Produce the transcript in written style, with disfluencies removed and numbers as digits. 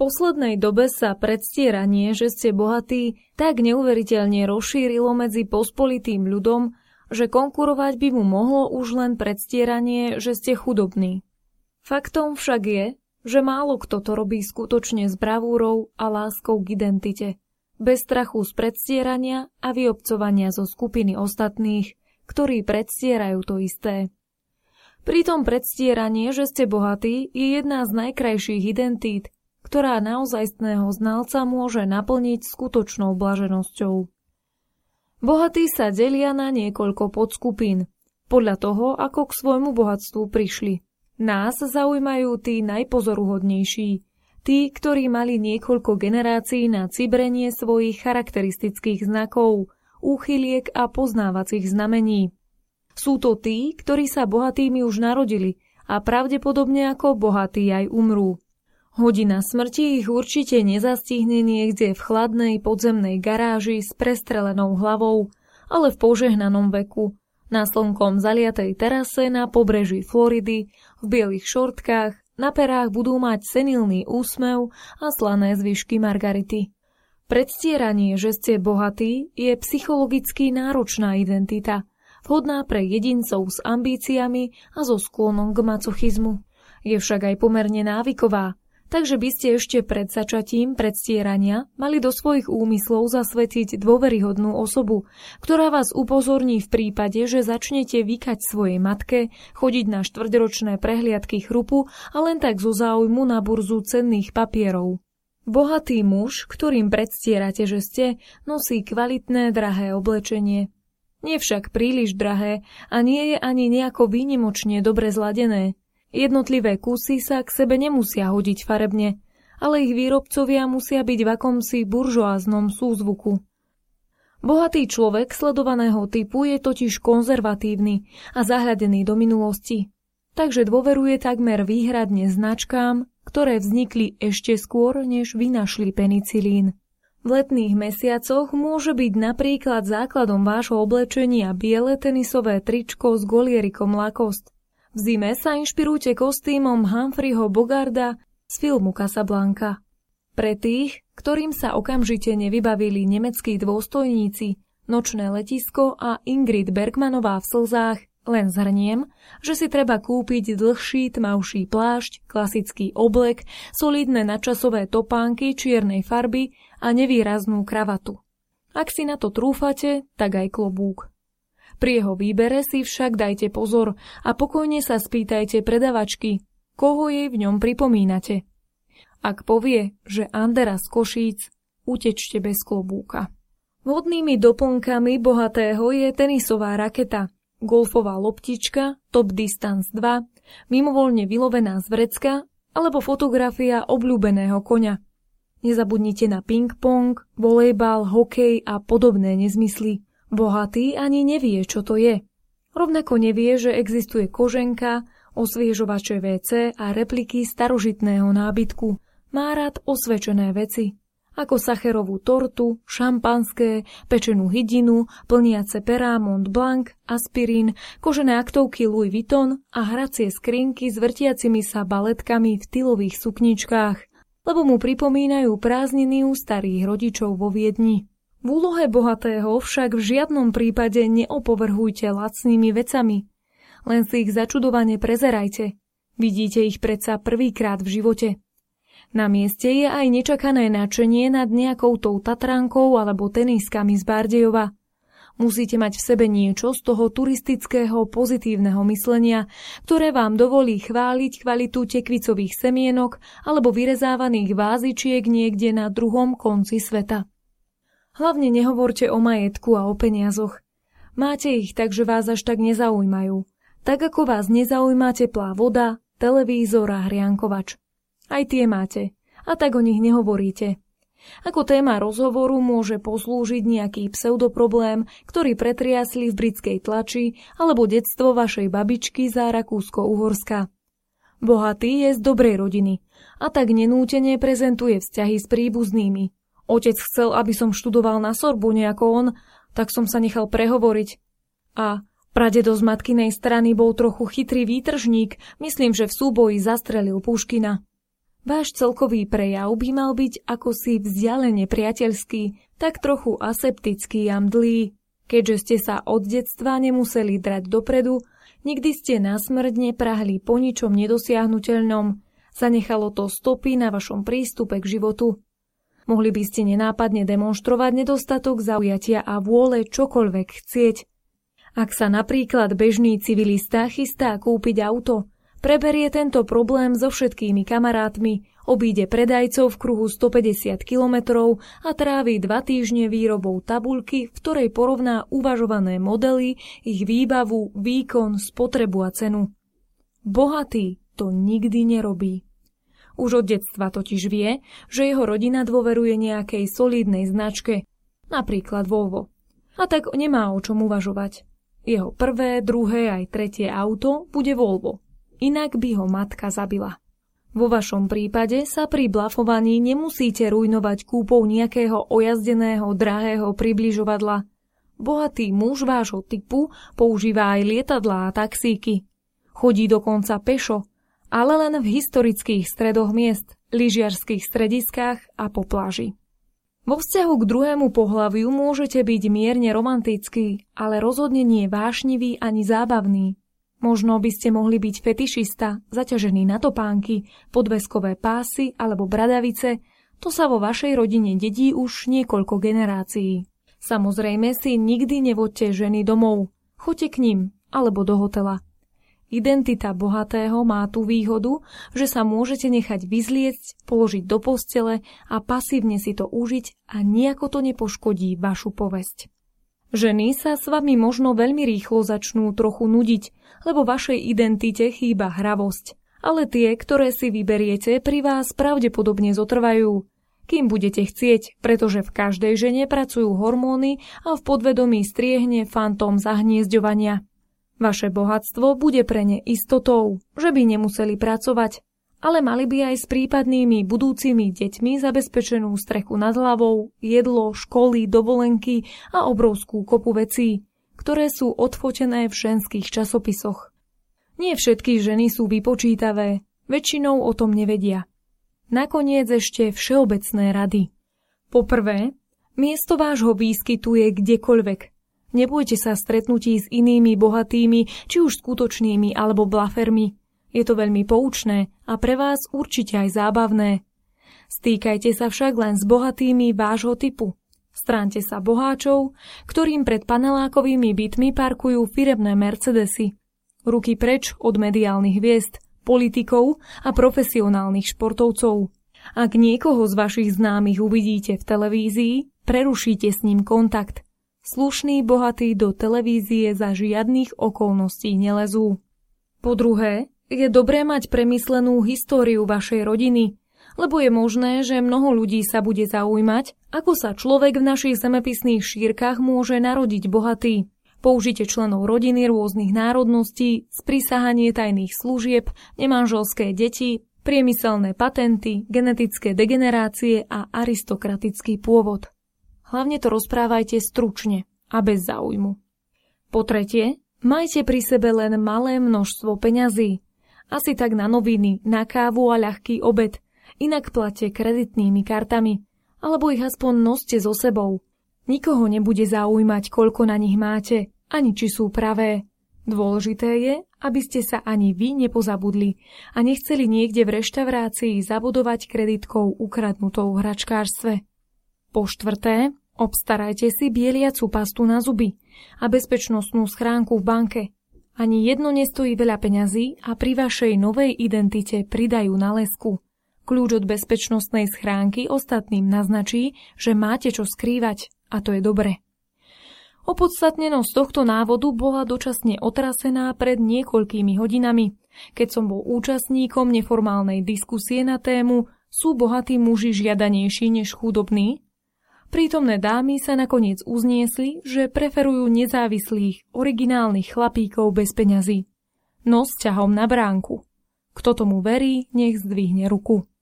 poslednej dobe sa predstieranie, že ste bohatí, tak neuveriteľne rozšírilo medzi pospolitým ľudom, že konkurovať by mu mohlo už len predstieranie, že ste chudobní. Faktom však je, že málo kto to robí skutočne s bravúrou a láskou k identite, bez strachu z predstierania a vyobcovania zo skupiny ostatných, ktorí predstierajú to isté. Pritom predstieranie, že ste bohatí, je jedna z najkrajších identít, ktorá naozajstného znalca môže naplniť skutočnou blaženosťou. Bohatí sa delia na niekoľko podskupín, podľa toho, ako k svojmu bohatstvu prišli. Nás zaujímajú tí najpozoruhodnejší, tí, ktorí mali niekoľko generácií na cibrenie svojich charakteristických znakov, úchyliek a poznávacích znamení. Sú to tí, ktorí sa bohatými už narodili a pravdepodobne ako bohatí aj umrú. Hodina smrti ich určite nezastihne niekde v chladnej podzemnej garáži s prestrelenou hlavou, ale v požehnanom veku, na slnkom zaliatej terase na pobreží Floridy, v bielých šortkách, na perách budú mať senilný úsmev a slané zvyšky margarity. Predstieranie, že ste bohatí, je psychologicky náročná identita, vhodná pre jedincov s ambíciami a so sklonom k macochizmu. Je však aj pomerne návyková, takže by ste ešte pred začatím predstierania mali do svojich úmyslov zasvetiť dôveryhodnú osobu, ktorá vás upozorní v prípade, že začnete vykať svojej matke, chodiť na štvrťročné prehliadky chrupu a len tak zo záujmu na burzu cenných papierov. Bohatý muž, ktorým predstierate, že ste, nosí kvalitné drahé oblečenie. Nie však príliš drahé a nie je ani nejako výnimočne dobre zladené. Jednotlivé kusy sa k sebe nemusia hodiť farebne, ale ich výrobcovia musia byť v akomsi buržoáznom súzvuku. Bohatý človek sledovaného typu je totiž konzervatívny a zahľadený do minulosti, takže dôveruje takmer výhradne značkám, ktoré vznikli ešte skôr, než vynašli penicilín. V letných mesiacoch môže byť napríklad základom vášho oblečenia biele tenisové tričko s golierikom Lacoste. V zime sa inšpirujte kostýmom Humphreyho Bogarda z filmu Casablanca. Pre tých, ktorým sa okamžite nevybavili nemeckí dôstojníci, Nočné letisko a Ingrid Bergmanová v slzách, len zhrniem, že si treba kúpiť dlhší tmavší plášť, klasický oblek, solidné nadčasové topánky čiernej farby a nevýraznú kravatu. Ak si na to trúfate, tak aj klobúk. Pri jeho výbere si však dajte pozor a pokojne sa spýtajte predavačky, koho jej v ňom pripomínate. Ak povie, že Andera z Košíc, utečte bez klobúka. Vhodnými doplnkami bohatého je tenisová raketa, golfová loptička, Top Distance 2, mimovoľne vylovená z vrecka alebo fotografia obľúbeného koňa. Nezabudnite na ping-pong, volejbal, hokej a podobné nezmysly. Bohatý ani nevie, čo to je. Rovnako nevie, že existuje koženka, osviežovače WC a repliky starožitného nábytku. Má rád osvečené veci, ako sacherovú tortu, šampanské, pečenú hydinu, plniace perá Mont Blanc, aspirín, kožené aktovky Louis Vuitton a hracie skrinky s vrtiacimi sa baletkami v tylových sukničkách, lebo mu pripomínajú prázdniny u starých rodičov vo Viedni. V úlohe bohatého však v žiadnom prípade neopovrhujte lacnými vecami. Len si ich začudovane prezerajte. Vidíte ich predsa prvýkrát v živote. Na mieste je aj nečakané nadšenie nad nejakou tou Tatrankou alebo teniskami z Bardejova. Musíte mať v sebe niečo z toho turistického pozitívneho myslenia, ktoré vám dovolí chváliť kvalitu tekvicových semienok alebo vyrezávaných vázičiek niekde na druhom konci sveta. Hlavne nehovorte o majetku a o peniazoch. Máte ich, takže vás až tak nezaujímajú. Tak ako vás nezaujíma teplá voda, televízor a hriankovač. Aj tie máte, a tak o nich nehovoríte. Ako téma rozhovoru môže poslúžiť nejaký pseudoproblém, ktorý pretriasli v britskej tlači, alebo detstvo vašej babičky za Rakúsko-Uhorska. Bohatý je z dobrej rodiny, a tak nenútene prezentuje vzťahy s príbuznými. Otec chcel, aby som študoval na Sorbonne ako on, tak som sa nechal prehovoriť. A pradedo z matkinej strany bol trochu chytrý výtržník, myslím, že v súboji zastrelil Puškina. Váš celkový prejav by mal byť akosi vzdialene priateľský, tak trochu aseptický a mdlý. Keďže ste sa od detstva nemuseli drať dopredu, nikdy ste na smrť neprahli po ničom nedosiahnuteľnom, zanechalo to stopy na vašom prístupe k životu. Mohli by ste nenápadne demonštrovať nedostatok zaujatia a vôle čokoľvek chcieť. Ak sa napríklad bežný civilista chystá kúpiť auto, preberie tento problém so všetkými kamarátmi, obíde predajcov v kruhu 150 kilometrov a trávi 2 týždne výrobou tabuľky, v ktorej porovná uvažované modely, ich výbavu, výkon, spotrebu a cenu. Bohatý to nikdy nerobí. Už od detstva totiž vie, že jeho rodina dôveruje nejakej solídnej značke, napríklad Volvo. A tak nemá o čom uvažovať. Jeho prvé, druhé aj tretie auto bude Volvo. Inak by ho matka zabila. Vo vašom prípade sa pri blafovaní nemusíte rujnovať kúpou nejakého ojazdeného, drahého približovadla. Bohatý muž vášho typu používa aj lietadlá a taxíky. Chodí dokonca pešo, ale len v historických stredoch miest, lyžiarskych strediskách a po pláži. Vo vzťahu k druhému pohlaviu môžete byť mierne romantický, ale rozhodne nie vášnivý ani zábavný. Možno by ste mohli byť fetišista, zaťažený na topánky, podveskové pásy alebo bradavice, to sa vo vašej rodine dedí už niekoľko generácií. Samozrejme si nikdy nevoďte ženy domov, choďte k ním alebo do hotela. Identita bohatého má tú výhodu, že sa môžete nechať vyzliecť, položiť do postele a pasívne si to užiť a nejako to nepoškodí vašu povesť. Ženy sa s vami možno veľmi rýchlo začnú trochu nudiť, lebo vašej identite chýba hravosť. Ale tie, ktoré si vyberiete, pri vás pravdepodobne zotrvajú, kým budete chcieť, pretože v každej žene pracujú hormóny a v podvedomí striehne fantóm zahniezďovania. Vaše bohatstvo bude pre ne istotou, že by nemuseli pracovať, ale mali by aj s prípadnými budúcimi deťmi zabezpečenú strechu nad hlavou, jedlo, školy, dovolenky a obrovskú kopu vecí, ktoré sú odfotené v ženských časopisoch. Nie všetky ženy sú vypočítavé, väčšinou o tom nevedia. Nakoniec ešte všeobecné rady. Poprvé, miesto vášho výskytu je kdekoľvek. Nebojte sa stretnutí s inými bohatými, či už skutočnými alebo blafermi. Je to veľmi poučné a pre vás určite aj zábavné. Stýkajte sa však len s bohatými vášho typu. Stráňte sa boháčov, ktorým pred panelákovými bytmi parkujú firemné Mercedesy. Ruky preč od mediálnych hviezd, politikov a profesionálnych športovcov. Ak niekoho z vašich známych uvidíte v televízii, prerušíte s ním kontakt. Slušní bohatí do televízie za žiadnych okolností nelezú. Po druhé, je dobré mať premyslenú históriu vašej rodiny, lebo je možné, že mnoho ľudí sa bude zaujímať, ako sa človek v našich zemepisných šírkach môže narodiť bohatý. Použite členov rodiny rôznych národností, sprisahanie tajných služieb, nemanželské deti, priemyselné patenty, genetické degenerácie a aristokratický pôvod. Hlavne to rozprávajte stručne a bez záujmu. Po tretie, majte pri sebe len malé množstvo peňazí. Asi tak na noviny, na kávu a ľahký obed. Inak platte kreditnými kartami. Alebo ich aspoň noste so sebou. Nikoho nebude zaujímať, koľko na nich máte, ani či sú pravé. Dôležité je, aby ste sa ani vy nepozabudli a nechceli niekde v reštaurácii zabudovať kreditkou ukradnutou v hračkárstve. Po štvrté, obstarajte si bieliacu pastu na zuby a bezpečnostnú schránku v banke. Ani jedno nestojí veľa peňazí a pri vašej novej identite pridajú na lesku. Kľúč od bezpečnostnej schránky ostatným naznačí, že máte čo skrývať a to je dobre. Opodstatnenosť tohto návodu bola dočasne otrasená pred niekoľkými hodinami, keď som bol účastníkom neformálnej diskusie na tému Sú bohatí muži žiadanejší než chudobní? Prítomné dámy sa nakoniec uzniesli, že preferujú nezávislých, originálnych chlapíkov bez peňazí. No s ťahom na bránku. Kto tomu verí, nech zdvihne ruku.